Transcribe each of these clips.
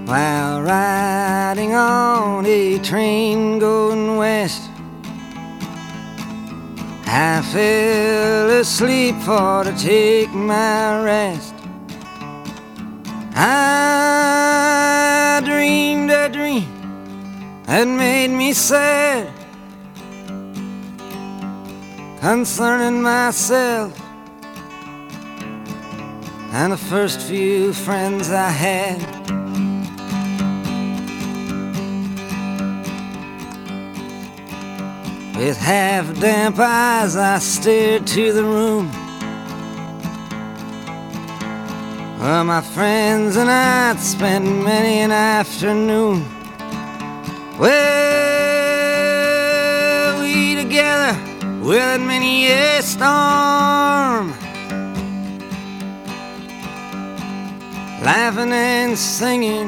while riding on a train going west. I fell asleep for to take my rest. I dreamed a dream that made me sad concerning myself and the first few friends I had. With half-damp eyes I stared to the room where my friends and I'd spent many an afternoon. Well, we together weathered many a storm, laughing and singing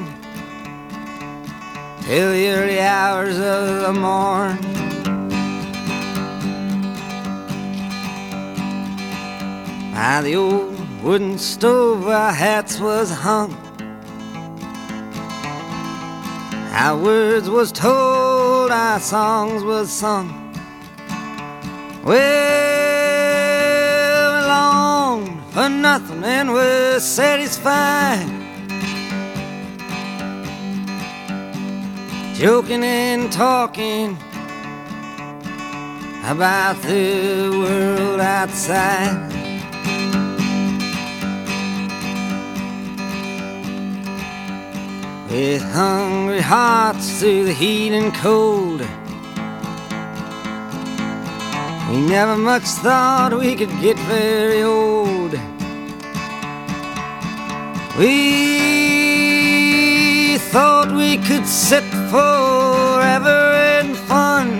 till the early hours of the morn. By the old wooden stove our hats was hung, our words was told, our songs was sung. Well, we longed for nothing and were satisfied, joking and talking about the world outside. With hungry hearts through the heat and cold, we never much thought we could get very old. We thought we could sit forever in fun.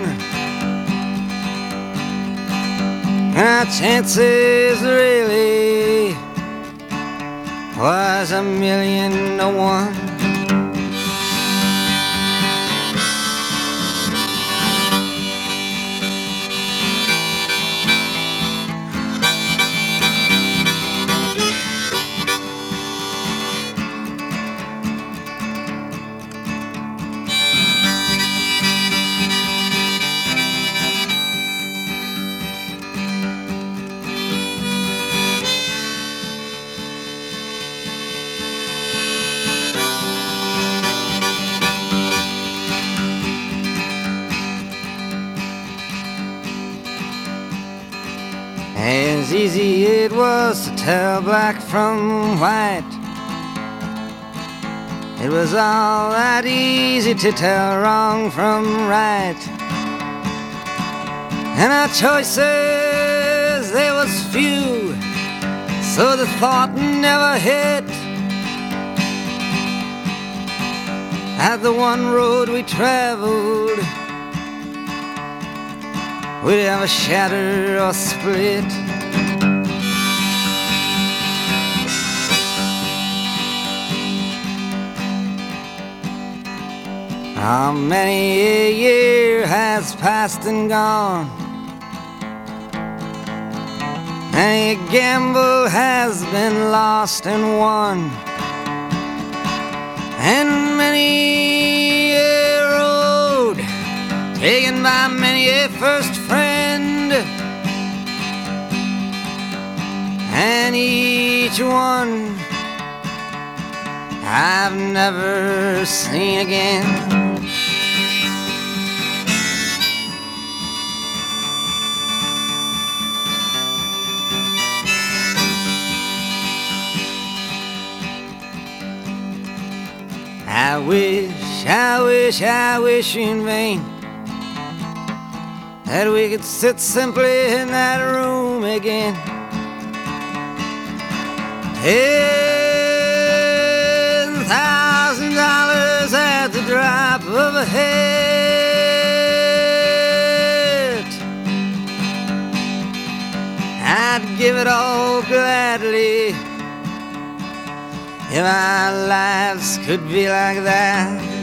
Our chances really was 1,000,000 to 1. As easy it was to tell black from white, it was all that easy to tell wrong from right. And our choices, they was few, so the thought never hit at the one road we traveled we'd ever shatter or split. How many a year has passed and gone, many a gamble has been lost and won, and many a road taken by many a first friend, and each one I've never seen again. I wish in vain that we could sit simply in that room again. $10,000 at the drop of a hat, I'd give it all gladly if our lives could be like that.